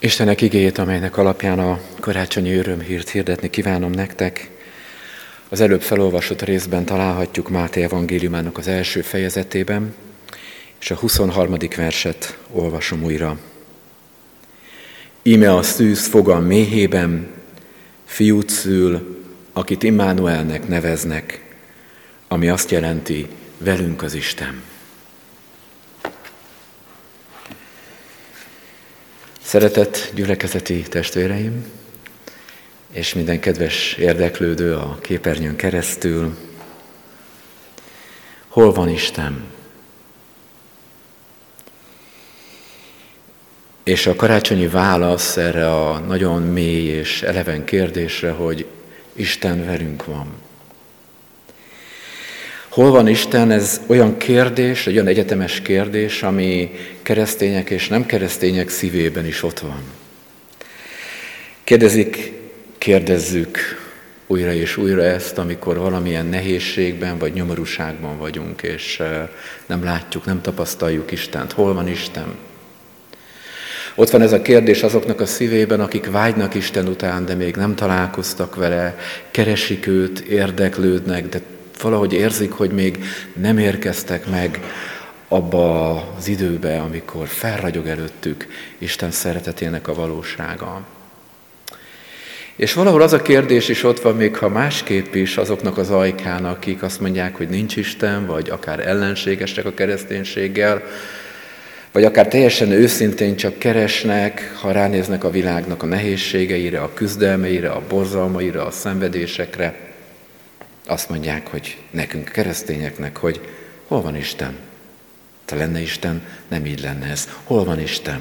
Istenek igéjét, amelynek alapján a karácsonyi örömhírt hirdetni kívánom nektek. Az előbb felolvasott részben találhatjuk Máté evangéliumának az első fejezetében, és a 23. verset olvasom újra. Íme a szűz fogan méhében, fiút szül, akit Immanuelnek neveznek, ami azt jelenti, velünk az Isten. Szeretett gyülekezeti testvéreim, és minden kedves érdeklődő a képernyőn keresztül, hol van Isten? És a karácsonyi válasz erre a nagyon mély és eleven kérdésre, hogy Isten velünk van. Hol van Isten? Ez olyan kérdés, egy olyan egyetemes kérdés, ami keresztények és nem keresztények szívében is ott van. Kérdezzük újra és újra ezt, amikor valamilyen nehézségben vagy nyomorúságban vagyunk, és nem látjuk, nem tapasztaljuk Istent. Hol van Isten? Ott van ez a kérdés azoknak a szívében, akik vágynak Isten után, de még nem találkoztak vele, keresik őt, érdeklődnek, de valahogy érzik, hogy még nem érkeztek meg abba az időbe, amikor felragyog előttük Isten szeretetének a valósága. És valahol az a kérdés is ott van, még ha másképp is azoknak az ajkán, akik azt mondják, hogy nincs Isten, vagy akár ellenségesek a kereszténységgel, vagy akár teljesen őszintén csak keresnek, ha ránéznek a világnak a nehézségeire, a küzdelmeire, a borzalmaira, a szenvedésekre, azt mondják, hogy nekünk keresztényeknek, hogy hol van Isten? Ha lenne Isten, nem így lenne ez. Hol van Isten?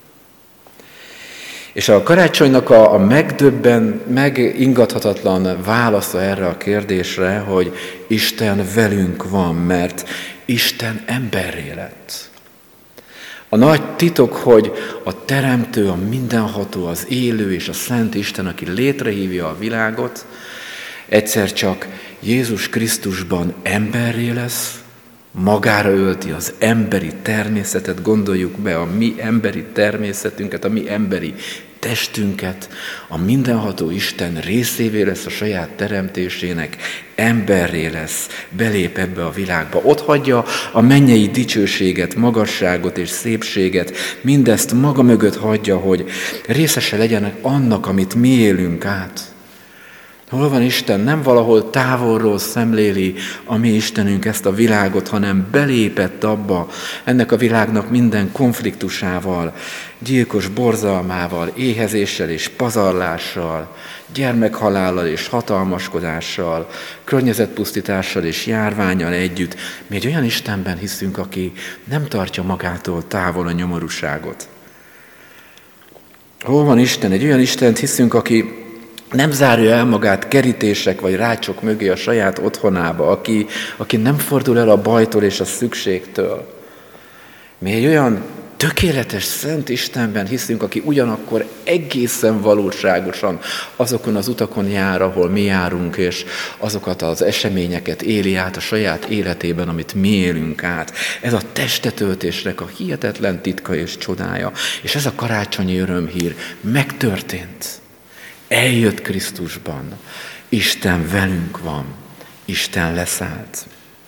És a karácsonynak a megingathatatlan válasza erre a kérdésre, hogy Isten velünk van, mert Isten emberré lett. A nagy titok, hogy a teremtő, a mindenható, az élő és a szent Isten, aki létrehívja a világot, egyszer csak Jézus Krisztusban emberré lesz, magára ölti az emberi természetet, gondoljuk be a mi emberi természetünket, a mi emberi testünket, a mindenható Isten részévé lesz a saját teremtésének, emberré lesz, belép ebbe a világba. Ott hagyja a mennyei dicsőséget, magasságot és szépséget, mindezt maga mögött hagyja, hogy részese legyenek annak, amit mi élünk át. Hol van Isten? Nem valahol távolról szemléli a mi Istenünk ezt a világot, hanem belépett abba, ennek a világnak minden konfliktusával, gyilkos borzalmával, éhezéssel és pazarlással, gyermekhalállal és hatalmaskodással, környezetpusztítással és járvánnyal együtt. Mi egy olyan Istenben hiszünk, aki nem tartja magától távol a nyomorúságot. Hol van Isten? Egy olyan Istent hiszünk, aki nem zárja el magát kerítések vagy rácsok mögé a saját otthonába, aki nem fordul el a bajtól és a szükségtől. Mi egy olyan tökéletes, szent Istenben hiszünk, aki ugyanakkor egészen valóságosan azokon az utakon jár, ahol mi járunk, és azokat az eseményeket éli át a saját életében, amit mi élünk át. Ez a testetöltésnek a hihetetlen titka és csodája. És ez a karácsonyi örömhír megtörtént. Eljött Krisztusban, Isten velünk van, Isten leszállt.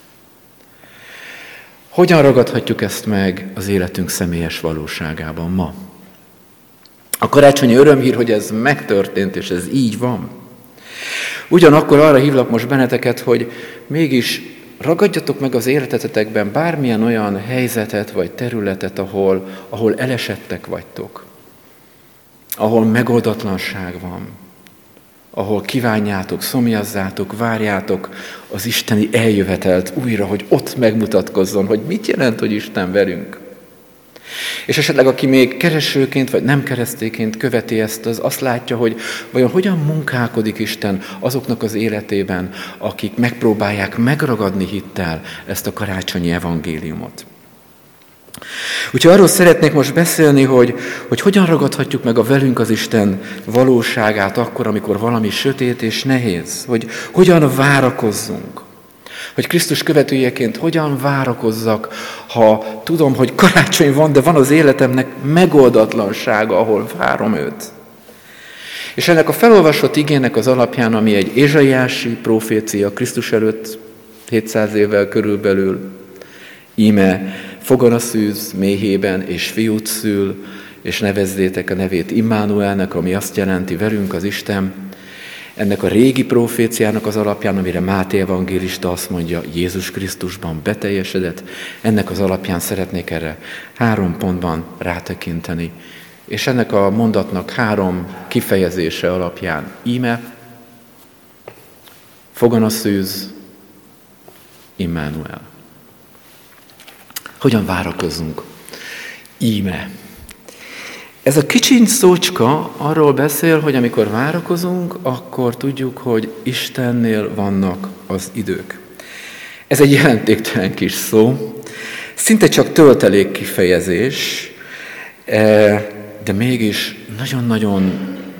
Hogyan ragadhatjuk ezt meg az életünk személyes valóságában ma? A karácsonyi örömhír, hogy ez megtörtént, és ez így van. Ugyanakkor arra hívlak most benneteket, hogy mégis ragadjatok meg az életetekben bármilyen olyan helyzetet vagy területet, ahol elesettek vagytok. Ahol megoldatlanság van, ahol kívánjátok, szomjazzátok, várjátok az isteni eljövetelt újra, hogy ott megmutatkozzon, hogy mit jelent, hogy Isten velünk. És esetleg aki még keresőként vagy nem keresztéként követi ezt, az azt látja, hogy vajon hogyan munkálkodik Isten azoknak az életében, akik megpróbálják megragadni hittel ezt a karácsonyi evangéliumot. Úgyhogy arról szeretnék most beszélni, hogy hogyan ragadhatjuk meg a velünk az Isten valóságát akkor, amikor valami sötét és nehéz, hogy hogyan várakozzunk, Hogy Krisztus követőjeként hogyan várakozzak, ha tudom, hogy karácsony van, de van az életemnek megoldatlansága, ahol várom őt. És ennek a felolvasott igének az alapján, ami egy ézsaiási profécia Krisztus előtt 700 évvel körülbelül, íme foganaszűz méhében és fiút szül, és nevezzétek a nevét Immanuelnek, ami azt jelenti velünk az Isten. Ennek a régi proféciának az alapján, amire Máté evangélista azt mondja, Jézus Krisztusban beteljesedett, ennek az alapján szeretnék erre 3 pontban rátekinteni. És ennek a mondatnak 3 kifejezése alapján íme, foganaszűz, Immanuel. Hogyan várakozunk? Íme. Ez a kicsiny szócska arról beszél, hogy amikor várakozunk, akkor tudjuk, hogy Istennél vannak az idők. Ez egy jelentéktelen kis szó, szinte csak töltelék kifejezés, de mégis nagyon-nagyon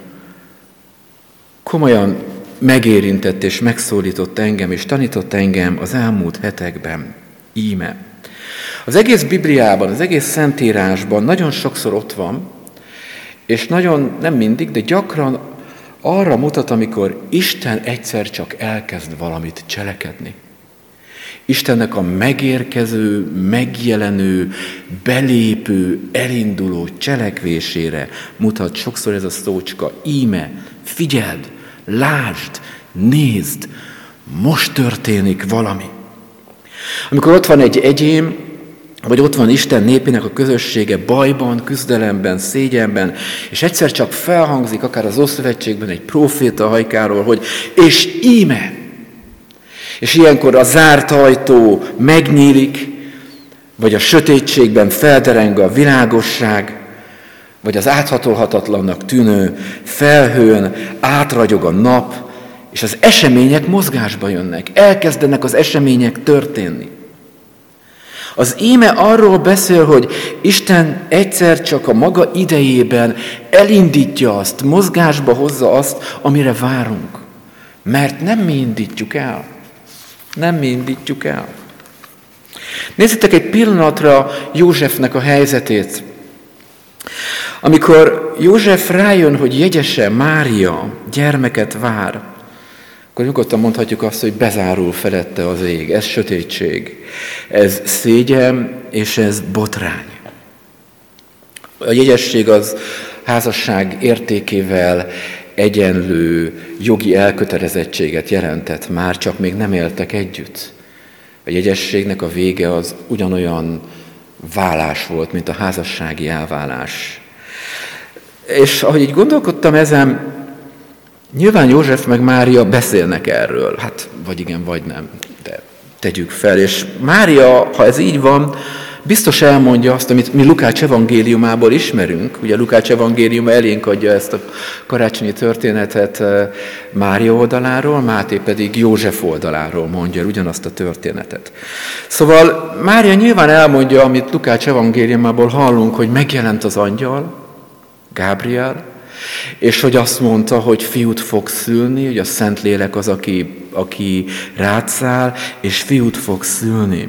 komolyan megérintett és megszólított engem, és tanított engem az elmúlt hetekben. Íme. Az egész Bibliában, az egész Szentírásban nagyon sokszor ott van, és nagyon, nem mindig, de gyakran arra mutat, amikor Isten egyszer csak elkezd valamit cselekedni. Istennek a megérkező, megjelenő, belépő, elinduló cselekvésére mutat sokszor ez a szócska. Íme, figyeld, lásd, nézd, most történik valami. Amikor ott van egy egyén, vagy ott van Isten népének a közössége bajban, küzdelemben, szégyenben, és egyszer csak felhangzik akár az Ószövetségben egy próféta hajkáról, hogy és íme! És ilyenkor a zárt ajtó megnyílik, vagy a sötétségben feldereng a világosság, vagy az áthatolhatatlannak tűnő felhőn átragyog a nap, és az események mozgásba jönnek, elkezdenek az események történni. Az íme arról beszél, hogy Isten egyszer csak a maga idejében elindítja azt, mozgásba hozza azt, amire várunk. Mert nem mi indítjuk el. Nem mi indítjuk el. Nézzétek egy pillanatra Józsefnek a helyzetét. Amikor József rájön, hogy jegyese Mária gyermeket vár, akkor nyugodtan mondhatjuk azt, hogy bezárul felette az ég. Ez sötétség, ez szégyen, és ez botrány. A jegyesség az házasság értékével egyenlő jogi elkötelezettséget jelentett már, csak még nem éltek együtt. A jegyességnek a vége az ugyanolyan válás volt, mint a házassági elválás. És ahogy így gondolkodtam ezen, nyilván József meg Mária beszélnek erről, hát vagy igen, vagy nem, de tegyük fel. És Mária, ha ez így van, biztos elmondja azt, amit mi Lukács evangéliumából ismerünk. Ugye Lukács evangéliuma elénk adja ezt a karácsonyi történetet Mária oldaláról, Máté pedig József oldaláról mondja ugyanazt a történetet. Szóval Mária nyilván elmondja, amit Lukács evangéliumából hallunk, hogy megjelent az angyal, Gábriel, és hogy azt mondta, hogy fiút fog szülni, hogy a Szentlélek az, aki rád száll, és fiút fog szülni.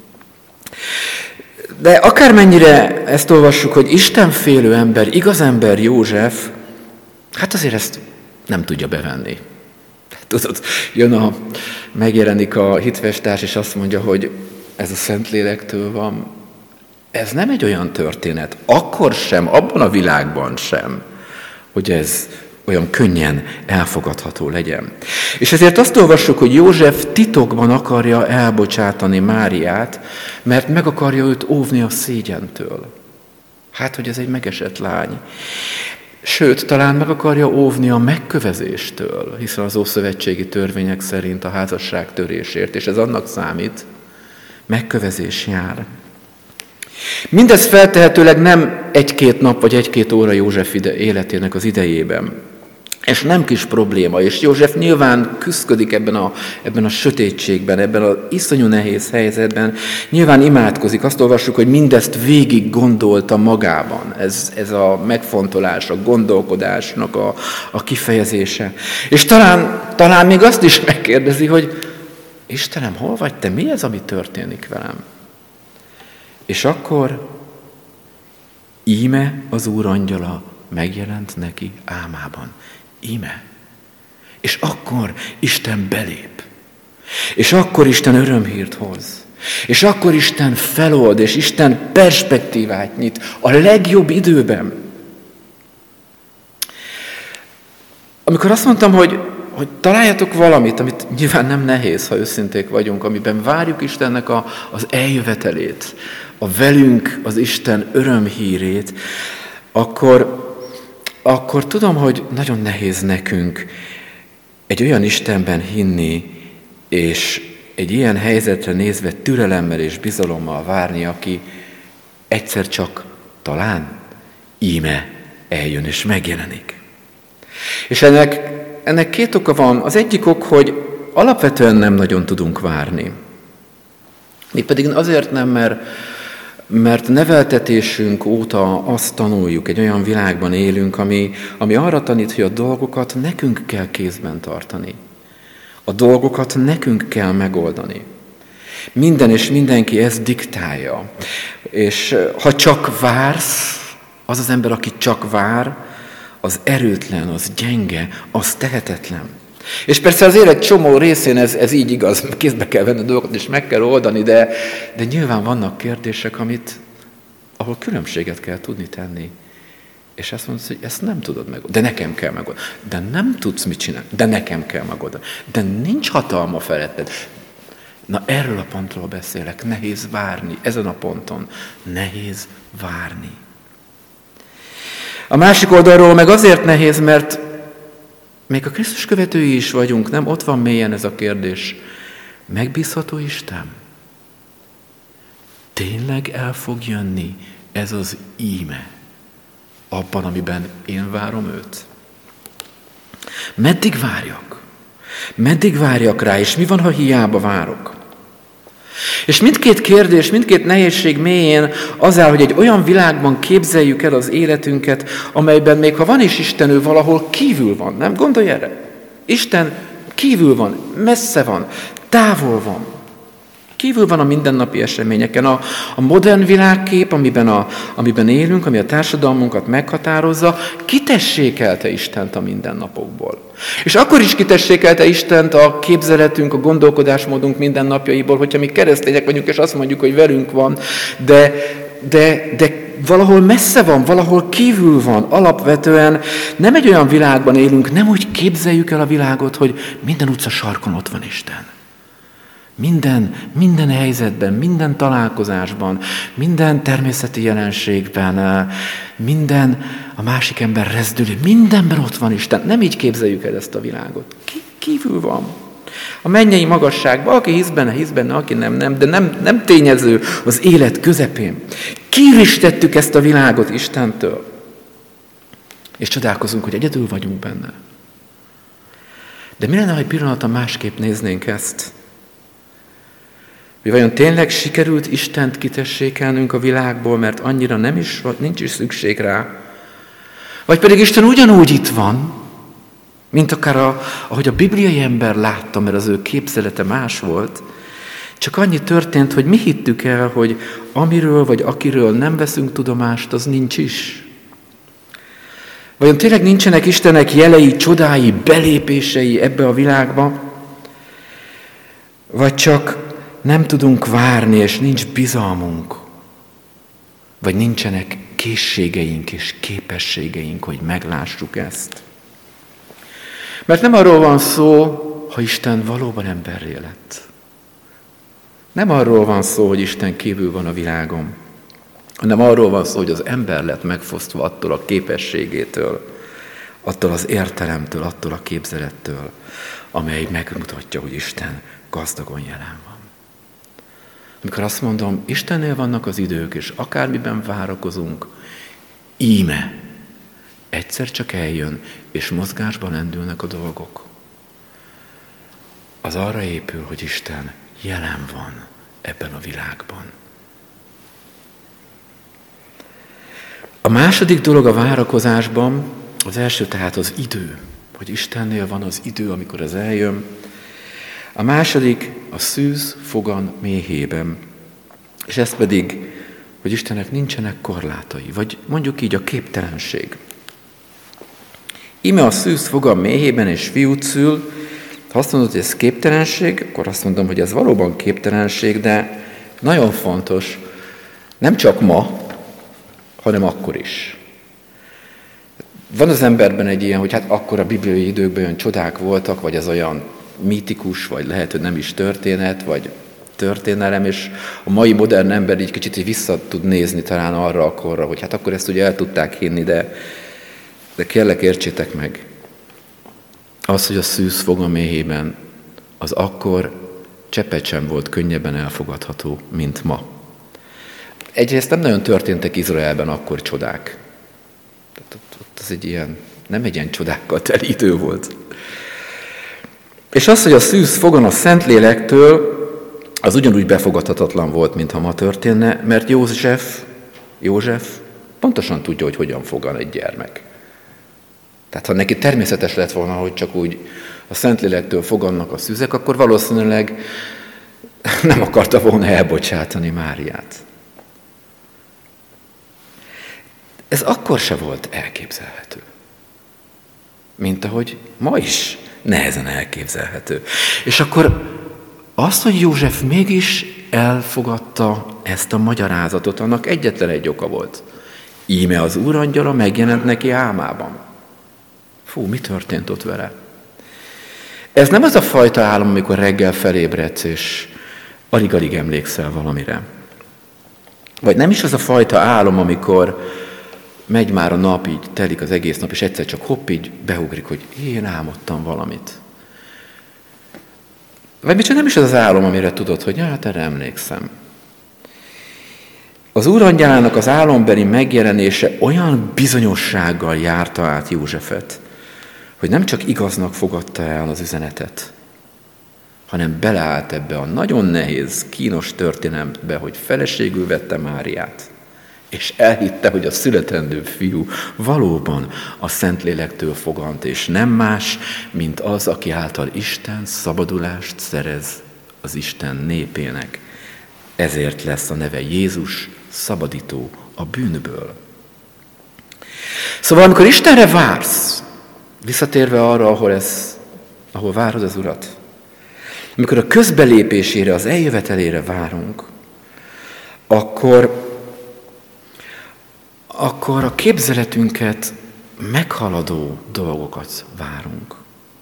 De akármennyire ezt olvassuk, hogy istenfélő ember, igaz ember József, hát azért ezt nem tudja bevenni. Tudod, megjelenik a hitvestárs, és azt mondja, hogy ez a Szentlélektől van. Ez nem egy olyan történet, akkor sem, abban a világban sem, hogy ez olyan könnyen elfogadható legyen. És ezért azt olvassuk, hogy József titokban akarja elbocsátani Máriát, mert meg akarja őt óvni a szégyentől. Hát, hogy ez egy megesett lány. Sőt, talán meg akarja óvni a megkövezéstől, hiszen az ószövetségi törvények szerint a házasság törésért, és ez annak számít, megkövezés jár. Mindez feltehetőleg nem 1-2 nap vagy 1-2 óra József életének az idejében. És nem kis probléma, és József nyilván küszködik ebben a sötétségben, ebben az iszonyú nehéz helyzetben, nyilván imádkozik, azt olvassuk, hogy mindezt végig gondolta magában, ez a megfontolás, a gondolkodásnak a kifejezése. És talán még azt is megkérdezi, hogy Istenem, hol vagy te? Mi ez, ami történik velem? És akkor íme az Úr angyala megjelent neki álmában. Íme. És akkor Isten belép. És akkor Isten örömhírt hoz. És akkor Isten felold, és Isten perspektívát nyit a legjobb időben. Amikor azt mondtam, hogy találjatok valamit, amit nyilván nem nehéz, ha őszinték vagyunk, amiben várjuk Istennek az eljövetelét, a velünk az Isten örömhírét, akkor tudom, hogy nagyon nehéz nekünk egy olyan Istenben hinni, és egy ilyen helyzetre nézve türelemmel és bizalommal várni, aki egyszer csak talán íme eljön és megjelenik. És ennek két oka van. Az egyik ok, hogy alapvetően nem nagyon tudunk várni. Mégpedig azért nem, mert neveltetésünk óta azt tanuljuk, egy olyan világban élünk, ami arra tanít, hogy a dolgokat nekünk kell kézben tartani. A dolgokat nekünk kell megoldani. Minden és mindenki ezt diktálja. És ha csak vársz, az az ember, aki csak vár, az erőtlen, az gyenge, az tehetetlen. És persze az élet csomó részén ez így igaz, kézbe kell venni a dolgokat, és meg kell oldani, de nyilván vannak kérdések, ahol különbséget kell tudni tenni. És azt mondod, hogy ezt nem tudod megoldani, de nekem kell megoldani. De nem tudsz mit csinálni, de nekem kell megoldani. De nincs hatalma feletted. Na erről a pontról beszélek, nehéz várni, ezen a ponton nehéz várni. A másik oldalról meg azért nehéz, mert még a Krisztus követői is vagyunk, nem? Ott van mélyen ez a kérdés. Megbízható Isten? Tényleg el fog jönni ez az íme abban, amiben én várom őt? Meddig várjak? Meddig várjak rá, és mi van, ha hiába várok? És mindkét kérdés, mindkét nehézség mélyén az áll, hogy egy olyan világban képzeljük el az életünket, amelyben még ha van is Isten, ő valahol kívül van, nem? Gondolj erre! Isten kívül van, messze van, távol van. Kívül van a mindennapi eseményeken. A modern világkép, amiben élünk, ami a társadalmunkat meghatározza, kitessékelte Istent a mindennapokból. És akkor is kitessékelte Istent a képzeletünk, a gondolkodásmódunk mindennapjaiból, hogyha mi keresztények vagyunk, és azt mondjuk, hogy velünk van, de valahol messze van, valahol kívül van. Alapvetően nem egy olyan világban élünk, nem úgy képzeljük el a világot, hogy minden utca sarkon ott van Isten. Minden helyzetben, minden találkozásban, minden természeti jelenségben, minden a másik ember rezdülő, mindenben ott van Isten. Nem így képzeljük el ezt a világot. Kívül van. A mennyei magasságban, aki hisz benne, aki nem, de nem tényező az élet közepén. Kiristettük ezt a világot Istentől. És csodálkozunk, hogy egyedül vagyunk benne. De mi lenne, ha egy pillanatra másképp néznénk ezt? Hogy vajon tényleg sikerült Istent kitessékelnünk a világból, mert annyira nincs is szükség rá? Vagy pedig Isten ugyanúgy itt van, mint akár ahogy a bibliai ember látta, mert az ő képzelete más volt, csak annyi történt, hogy mi hittük el, hogy amiről vagy akiről nem veszünk tudomást, az nincs is. Vajon tényleg nincsenek Istennek jelei, csodái, belépései ebbe a világba? Vagy csak nem tudunk várni, és nincs bizalmunk, vagy nincsenek készségeink és képességeink, hogy meglássuk ezt. Mert nem arról van szó, ha Isten valóban emberré lett. Nem arról van szó, hogy Isten kívül van a világon, hanem arról van szó, hogy az ember lett megfosztva attól a képességétől, attól az értelemtől, attól a képzelettől, amely megmutatja, hogy Isten gazdagon jelen van. Amikor azt mondom, Istennél vannak az idők, és akármiben várakozunk, íme, egyszer csak eljön, és mozgásba lendülnek a dolgok. Az arra épül, hogy Isten jelen van ebben a világban. A második dolog a várakozásban, az első tehát az idő, hogy Istennél van az idő, amikor ez eljön. A második a szűz fogan méhében. És ez pedig, hogy Istennek nincsenek korlátai, vagy mondjuk így a képtelenség. Íme a szűz fogan méhében és fiút szül. Ha azt mondod, hogy ez képtelenség, akkor azt mondom, hogy ez valóban képtelenség, de nagyon fontos, nem csak ma, hanem akkor is. Van az emberben egy ilyen, hogy hát akkor a bibliai időkben olyan csodák voltak, vagy ez olyan mítikus, vagy lehet, hogy nem is történet, vagy történelem, és a mai modern ember így kicsit vissza tud nézni talán arra a korra, hogy hát akkor ezt ugye el tudták hinni, de kérlek értsétek meg, az, hogy a szűz foga méhében, az akkor cseppet sem volt könnyebben elfogadható, mint ma. Egyrészt nem nagyon történtek Izraelben akkor csodák. Ott az egy ilyen, nem egy ilyen csodákkal teli idő volt. És az, hogy a szűz fogan a Szentlélektől, az ugyanúgy befogadhatatlan volt, mintha ma történne, mert József pontosan tudja, hogy hogyan fogan egy gyermek. Tehát ha neki természetes lett volna, hogy csak úgy a Szentlélektől fogannak a szűzek, akkor valószínűleg nem akarta volna elbocsátani Máriát. Ez akkor se volt elképzelhető. Mint ahogy ma is nehezen elképzelhető. És akkor azt, hogy József mégis elfogadta ezt a magyarázatot, annak egyetlen egy oka volt. Íme az úrangyala megjelent neki álmában. Fú, mi történt ott vele? Ez nem az a fajta álom, amikor reggel felébredsz, és alig-alig emlékszel valamire. Vagy nem is az a fajta álom, amikor megy már a nap, így telik az egész nap, és egyszer csak hopp, így beugrik, hogy én álmodtam valamit. Vagy még csak nem is az az álom, amire tudod, hogy hát erre emlékszem. Az úrangyalának az álombeli megjelenése olyan bizonyossággal járta át Józsefet, hogy nem csak igaznak fogadta el az üzenetet, hanem beleállt ebbe a nagyon nehéz, kínos történetbe, hogy feleségül vette Máriát, és elhitte, hogy a születendő fiú valóban a Szentlélektől fogant, és nem más, mint az, aki által Isten szabadulást szerez az Isten népének. Ezért lesz a neve Jézus, szabadító a bűnből. Szóval, amikor Istenre vársz, visszatérve arra, ahol várod az Urat, amikor a közbelépésére, az eljövetelére várunk, akkor a képzeletünket meghaladó dolgokat várunk.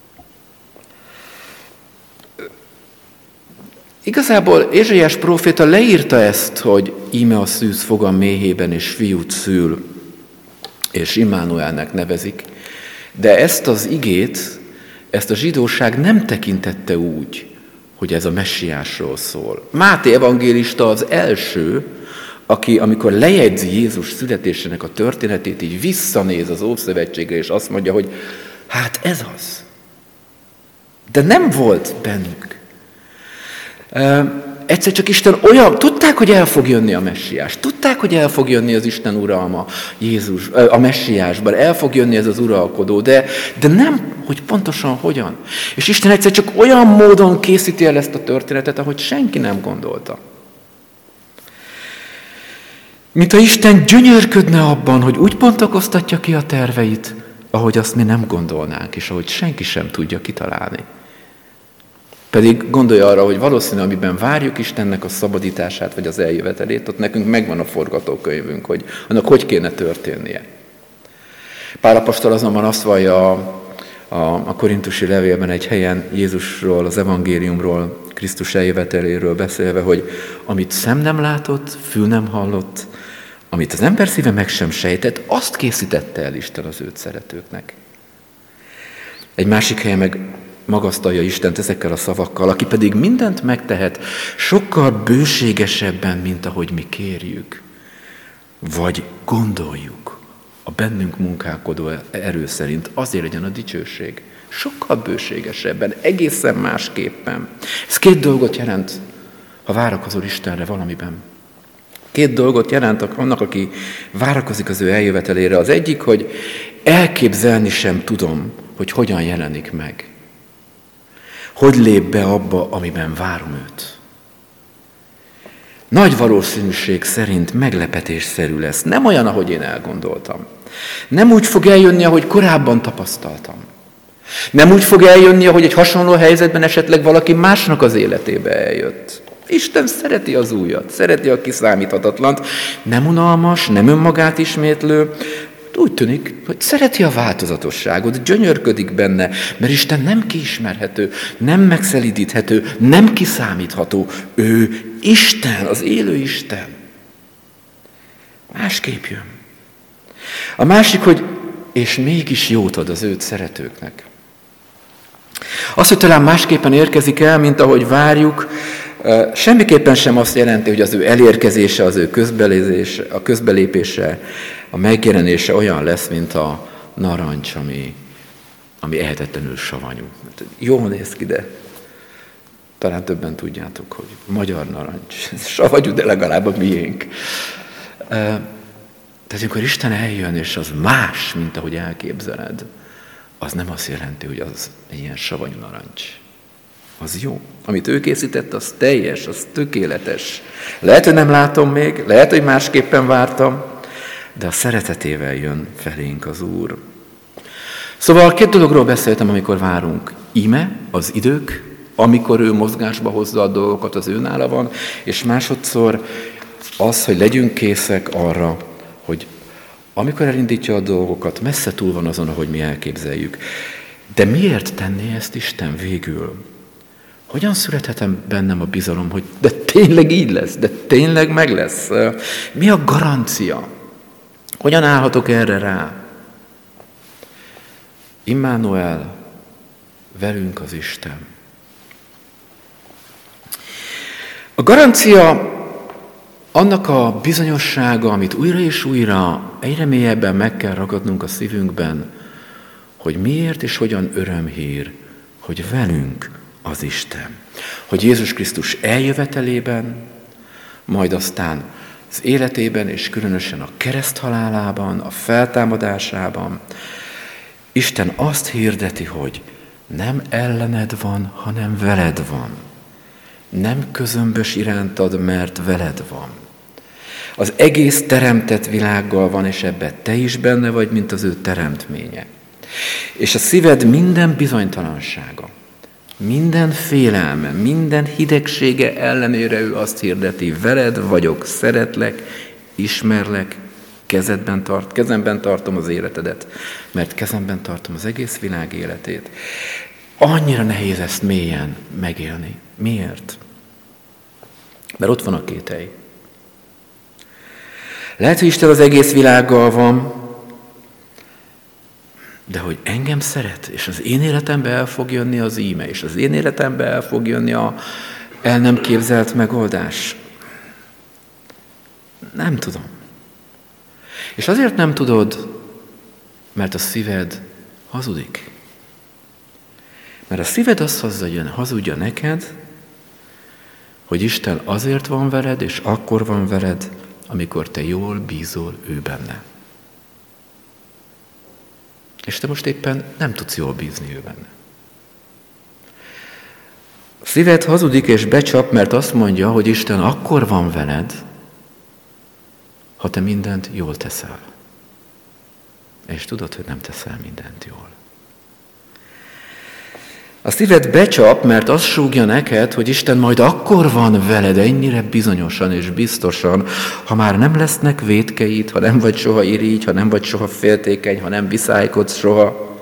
Igazából Ézsaiás próféta leírta ezt, hogy íme a szűz fogan méhében és fiút szül, és Immanuelnek nevezik, de ezt az igét, ezt a zsidóság nem tekintette úgy, hogy ez a messiásról szól. Máté evangélista az első, aki, amikor lejegyzi Jézus születésének a történetét, így visszanéz az Ószövetségre, és azt mondja, hogy hát ez az. De nem volt bennük. Egyszer csak Isten olyan, tudták, hogy el fog jönni a messiás, tudták, hogy el fog jönni az Isten uralma Jézus, a messiásban, el fog jönni ez az uralkodó, de nem, hogy pontosan hogyan. És Isten egyszer csak olyan módon készíti el ezt a történetet, ahogy senki nem gondolta. Mint ha Isten gyönyörködne abban, hogy úgy pontakoztatja ki a terveit, ahogy azt mi nem gondolnánk, és ahogy senki sem tudja kitalálni. Pedig gondolj arra, hogy valószínű, amiben várjuk Istennek a szabadítását, vagy az eljövetelét, ott nekünk megvan a forgatókönyvünk, hogy annak hogy kéne történnie. Pál apostol azonban azt vallja a korintusi levélben egy helyen Jézusról, az evangéliumról, Krisztus eljöveteléről beszélve, hogy amit szem nem látott, fül nem hallott, amit az ember szíve meg sem sejtett, azt készítette el Isten az őt szeretőknek. Egy másik helyen meg magasztalja Istent ezekkel a szavakkal, aki pedig mindent megtehet sokkal bőségesebben, mint ahogy mi kérjük, vagy gondoljuk a bennünk munkálkodó erő szerint, azért legyen a dicsőség. Sokkal bőségesebben, egészen másképpen. Ez két dolgot jelent, ha várakozol Istenre valamiben. Két dolgot jelent annak, aki várakozik az ő eljövetelére. Az egyik, hogy elképzelni sem tudom, hogy hogyan jelenik meg. Hogy lép be abba, amiben várom őt? Nagy valószínűség szerint meglepetésszerű lesz. Nem olyan, ahogy én elgondoltam. Nem úgy fog eljönni, ahogy korábban tapasztaltam. Nem úgy fog eljönni, ahogy egy hasonló helyzetben esetleg valaki másnak az életébe eljött. Isten szereti az újat, szereti a kiszámíthatatlant. Nem unalmas, nem önmagát ismétlő. Úgy tűnik, hogy szereti a változatosságot, gyönyörködik benne, mert Isten nem kiismerhető, nem megszelídíthető, nem kiszámítható. Ő Isten, az élő Isten. Másképp jön. A másik, hogy és mégis jót ad az őt szeretőknek. Az, hogy talán másképpen érkezik el, mint ahogy várjuk, semmiképpen sem azt jelenti, hogy az ő elérkezése, az ő közbelépése, a megjelenése olyan lesz, mint a narancs, ami ehetetlenül savanyú. Jól néz ki, de talán többen tudjátok, hogy magyar narancs, savanyú, de legalább a miénk. Tehát amikor Isten eljön, és az más, mint ahogy elképzeled, az nem azt jelenti, hogy az egy ilyen savanyú narancs. Az jó. Amit ő készített, az teljes, az tökéletes. Lehet, hogy nem látom még, lehet, hogy másképpen vártam, de a szeretetével jön felénk az Úr. Szóval 2 dologról beszéltem, amikor várunk. Íme, az idők, amikor ő mozgásba hozza a dolgokat, az ő nála van, és másodszor az, hogy legyünk készek arra, hogy amikor elindítja a dolgokat, messze túl van azon, ahogy mi elképzeljük. De miért tenné ezt Isten végül? Hogyan születhetem bennem a bizalom, hogy de tényleg így lesz, de tényleg meg lesz? Mi a garancia? Hogyan állhatok erre rá? Immanuel, velünk az Isten. A garancia annak a bizonyossága, amit újra és újra egyre mélyebben meg kell ragadnunk a szívünkben, hogy miért és hogyan örömhír, hogy velünk az Isten. Hogy Jézus Krisztus eljövetelében, majd aztán az életében, és különösen a kereszthalálában, a feltámadásában, Isten azt hirdeti, hogy nem ellened van, hanem veled van. Nem közömbös irántad, mert veled van. Az egész teremtett világgal van, és ebben te is benne vagy, mint az ő teremtménye. És a szíved minden bizonytalansága, minden félelme, minden hidegsége ellenére ő azt hirdeti, veled vagyok, szeretlek, ismerlek, kezemben tartom az életedet, mert kezemben tartom az egész világ életét. Annyira nehéz ezt mélyen megélni. Miért? Mert ott van a kételj. Lehet, hogy Isten az egész világgal van, de hogy engem szeret, és az én életembe el fog jönni az íme, és az én életembe el fog jönni a el nem képzelt megoldás. Nem tudom. És azért nem tudod, mert a szíved hazudik. Mert a szíved azt hazudja neked, hogy Isten azért van veled, és akkor van veled, amikor te jól bízol ő benne. És te most éppen nem tudsz jól bízni ő benne. A szíved hazudik és becsap, mert azt mondja, hogy Isten akkor van veled, ha te mindent jól teszel. És tudod, hogy nem teszel mindent jól. A szíved becsap, mert azt súgja neked, hogy Isten majd akkor van veled ennyire bizonyosan és biztosan, ha már nem lesznek vétkeid, ha nem vagy soha irigy, ha nem vagy soha féltékeny, ha nem viszálykodsz soha.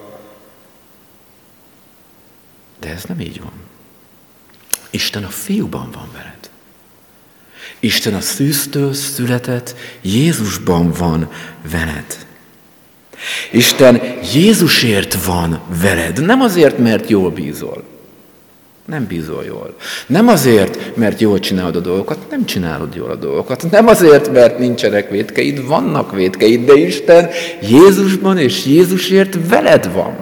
De ez nem így van. Isten a fiúban van veled. Isten a szűztől született Jézusban van veled. Isten Jézusért van veled, nem azért, mert jól bízol. Nem bízol jól. Nem azért, mert jól csinálod a dolgokat, nem csinálod jól a dolgokat. Nem azért, mert nincsenek vétkeid, vannak vétkeid, de Isten Jézusban és Jézusért veled van.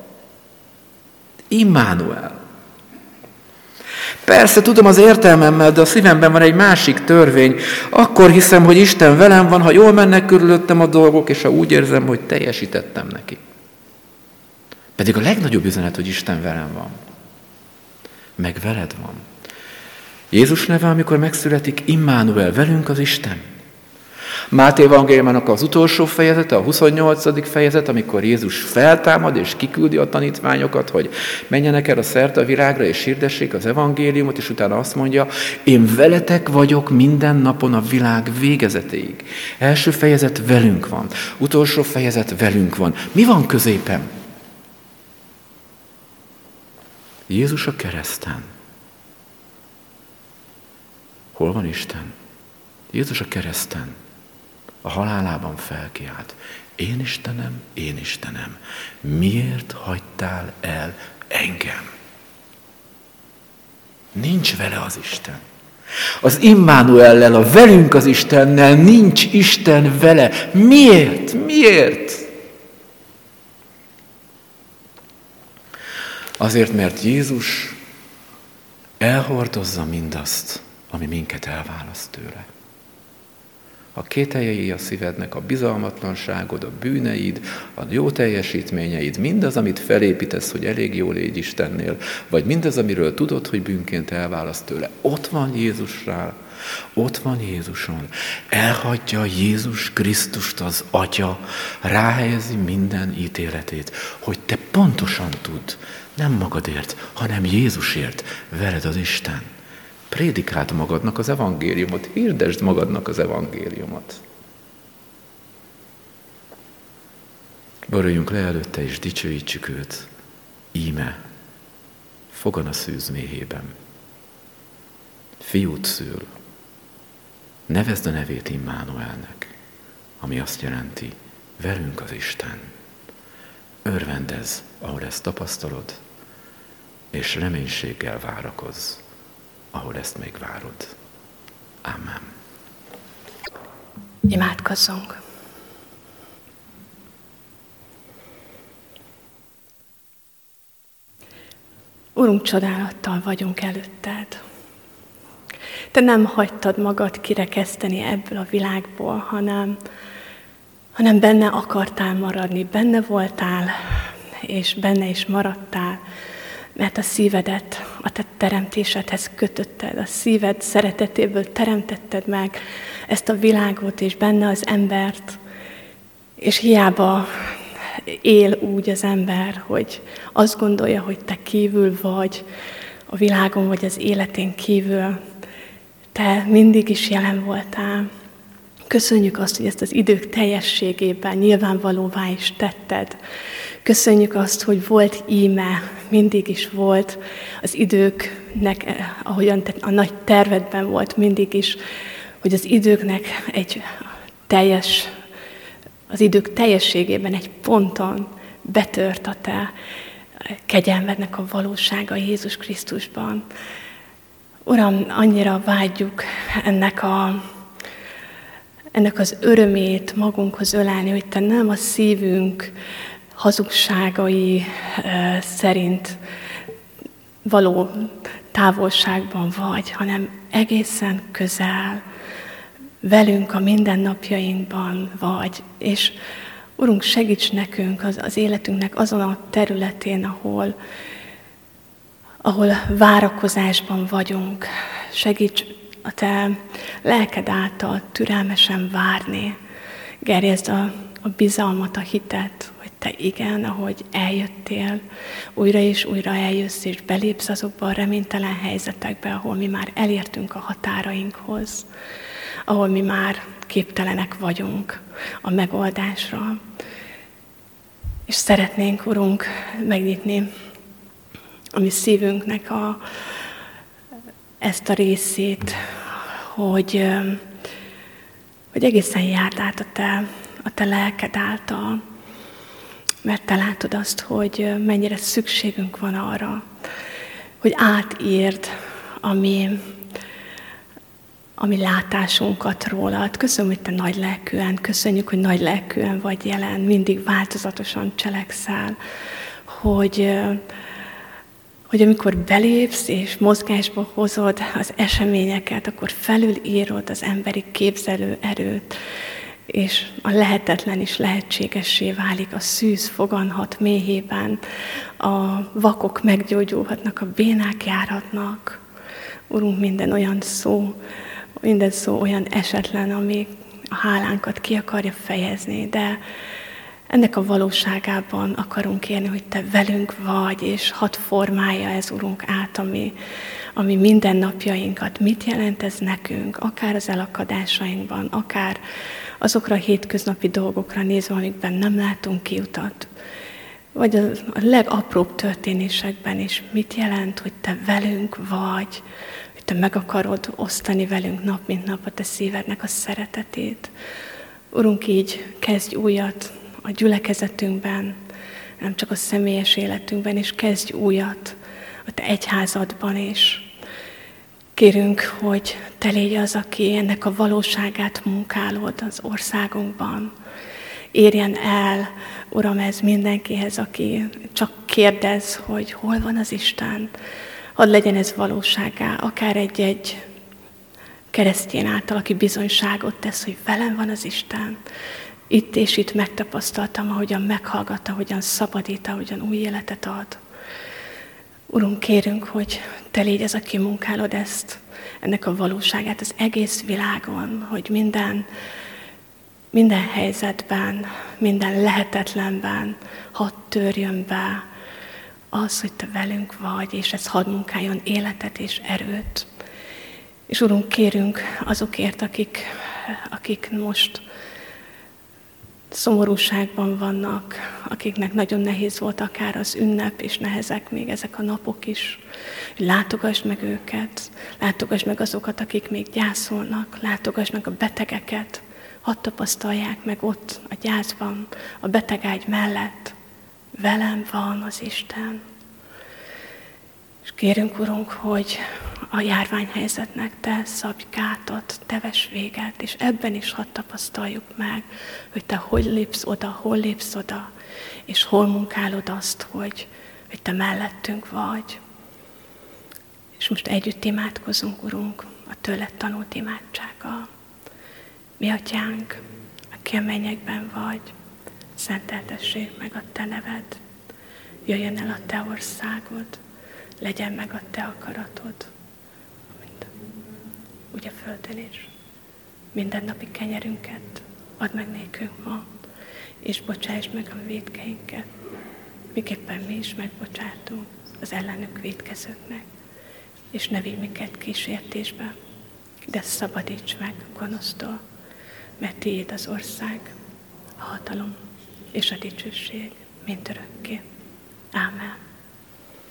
Immanuel. Persze, tudom az értelmemmel, de a szívemben van egy másik törvény. Akkor hiszem, hogy Isten velem van, ha jól mennek körülöttem a dolgok, és ha úgy érzem, hogy teljesítettem neki. Pedig a legnagyobb üzenet, hogy Isten velem van. meg veled van. Jézus neve, amikor megszületik, Immanuel, velünk az Isten. Máté evangéliumának az utolsó fejezete, a 28. fejezet, amikor Jézus feltámad és kiküldi a tanítványokat, hogy menjenek el a szerte a világra és hirdessék az evangéliumot, és utána azt mondja, én veletek vagyok minden napon a világ végezetéig. Első fejezet velünk van, utolsó fejezet velünk van. Mi van középen? Jézus a kereszten. Hol van Isten? Jézus a kereszten. A halálában felkiált. Én Istenem, miért hagytál el engem? Nincs vele az Isten. Az Immanuellel, a velünk az Istennel nincs Isten vele. Miért? Azért, mert Jézus elhordozza mindazt, ami minket elválaszt tőle. A kételjei a szívednek, a bizalmatlanságod, a bűneid, a jó teljesítményeid, mindaz, amit felépítesz, hogy elég jól légy Istennél, vagy mindaz, amiről tudod, hogy bűnként elválaszt tőle, ott van Jézusnál, ott van Jézuson. Elhagyja Jézus Krisztust az Atya, ráhelyezi minden ítéletét, hogy te pontosan tudd, nem magadért, hanem Jézusért, veled az Isten. Prédikáld magadnak az evangéliumot, hirdesd magadnak az evangéliumot. Boruljunk le előtte és dicsőítsük őt. Íme, fogan a szűz méhében. Fiút szül. Nevezd a nevét Immanuelnek, ami azt jelenti, velünk az Isten. Örvendezz, ahol ezt tapasztalod, és reménységgel várakozz, ahol ezt még várod. Amen. Imádkozzunk. Urunk, csodálattal vagyunk előtted. Te nem hagytad magad kirekeszteni ebből a világból, hanem benne akartál maradni, benne voltál, és benne is maradtál, mert a szívedet a te teremtésedhez kötötted, a szíved szeretetéből teremtetted meg ezt a világot, és benne az embert, és hiába él úgy az ember, hogy azt gondolja, hogy te kívül vagy a világon, vagy az életén kívül, te mindig is jelen voltál. Köszönjük azt, hogy ezt az idők teljességében nyilvánvalóvá is tetted. Köszönjük azt, hogy volt íme, mindig is volt az időknek, ahogyan a nagy tervedben volt mindig is, hogy az időknek az idők teljességében egy ponton betört a te kegyelmednek a valósága Jézus Krisztusban. Uram, annyira vágyjuk ennek az örömét magunkhoz ölelni, hogy te nem a szívünk hazugságai szerint való távolságban vagy, hanem egészen közel, velünk a mindennapjainkban vagy. És Urunk, segíts nekünk az életünknek azon a területén, ahol várakozásban vagyunk. Segíts a te lelked által türelmesen várni. Gerjezd a bizalmat, a hitet, hogy te igen, ahogy eljöttél, újra és újra eljössz, és belépsz azokba a reménytelen helyzetekbe, ahol mi már elértünk a határainkhoz, ahol mi már képtelenek vagyunk a megoldásra. És szeretnénk, Urunk, megnyitni a mi szívünknek ezt a részét, hogy egészen járd át a te lelked által, mert te látod azt, hogy mennyire szükségünk van arra, hogy átírd a mi látásunkat rólad. Köszönöm, hogy te nagy lelkűen, köszönjük, hogy nagy lelkűen vagy jelen, mindig változatosan cselekszel, hogy amikor belépsz és mozgásba hozod az eseményeket, akkor felülírod az emberi képzelő erőt. és a lehetetlen is lehetségessé válik, a szűz foganhat méhében, a vakok meggyógyulhatnak, a bénák járhatnak. Urunk, minden szó olyan esetlen, ami a hálánkat ki akarja fejezni, de ennek a valóságában akarunk élni, hogy Te velünk vagy, és hadd formálja ez, Urunk, át, ami mindennapjainkat. Mit jelent ez nekünk, akár az elakadásainkban, akár azokra a hétköznapi dolgokra nézve, amikben nem látunk kiutat, vagy a legapróbb történésekben is. Mit jelent, hogy Te velünk vagy, hogy Te meg akarod osztani velünk nap mint nap a Te szívednek a szeretetét. Urunk, így kezdj újat a gyülekezetünkben, nem csak a személyes életünkben, és kezdj újat a Te egyházadban is. Kérünk, hogy Te légy az, aki ennek a valóságát munkálod az országunkban. Érjen el, Uram, ez mindenkihez, aki csak kérdez, hogy hol van az Isten. Hadd legyen ez valóságá, akár egy keresztény által, aki bizonyságot tesz, hogy velem van az Isten. Itt és itt megtapasztaltam, ahogyan meghallgat, ahogyan szabadít, ahogyan új életet ad. Urunk, kérünk, hogy Te légy az, aki munkálod ennek a valóságát az egész világon, hogy minden helyzetben, minden lehetetlenben hadd törjön be az, hogy Te velünk vagy, és ez hadd munkáljon életet és erőt. És Urunk, kérünk azokért, akik most szomorúságban vannak, akiknek nagyon nehéz volt akár az ünnep, és nehezek még ezek a napok is. Látogass meg őket, látogass meg azokat, akik még gyászolnak, látogass meg a betegeket, hadd tapasztalják meg ott a gyászban, a betegágy mellett, velem van az Isten. És kérünk, Urunk, hogy a járványhelyzetnek Te szabj gátat, Te vess véget, és ebben is hadd tapasztaljuk meg, hogy Te hogy lépsz oda, és hol munkálod azt, hogy Te mellettünk vagy. És most együtt imádkozunk, Urunk, a tőled tanult imádsággal. Mi Atyánk, aki a mennyekben vagy, szenteltessék meg a Te neved, jöjjön el a Te országod, legyen meg a Te akaratod, úgy a földön is. Mindennapi kenyerünket add meg nékünk ma, és bocsáss meg a vétkeinket, miképpen mi is megbocsátunk az ellenünk vétkezőknek, és ne vigy minket kísértésbe, de szabadíts meg a gonosztól, mert Tiéd az ország, a hatalom és a dicsőség mindörökké. Ámen.